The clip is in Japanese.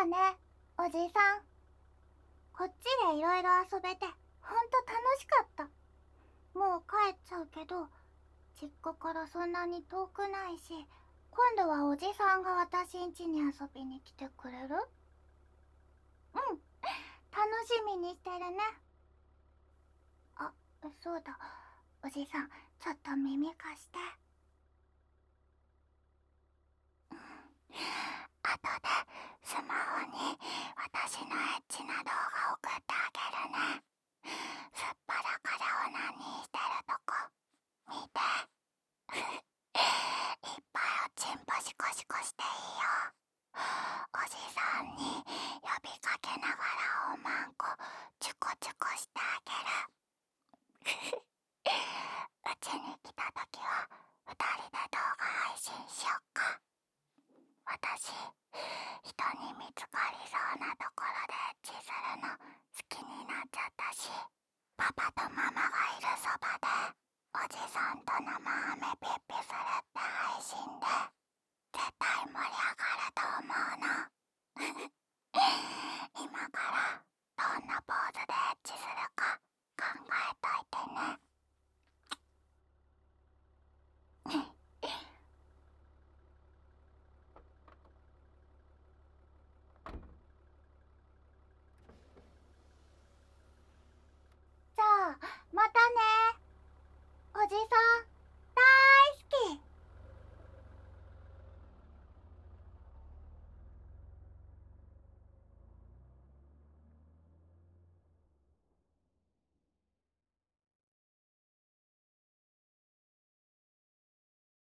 ね、おじさん。こっちでいろいろ遊べてほんと楽しかった。もう帰っちゃうけど、実家からそんなに遠くないし、今度はおじさんが私ん家に遊びに来てくれる？うん、楽しみにしてるね。あ、そうだ、おじさん、ちょっと耳貸して。後でスマホに私のエッチな動画送ってあげるね。すっぱだからオナニーしてるとこ見て。いっぱいおちんぽシコシコしていいよ。おじさんに呼びかけながらおまんこチュコチュコしてあげる。うちに来た時は2人で動画配信しよっか。私、人に見つかりそうなところでエッチするの好きになっちゃったし、パパとママがいるそばでおじさんと生ハ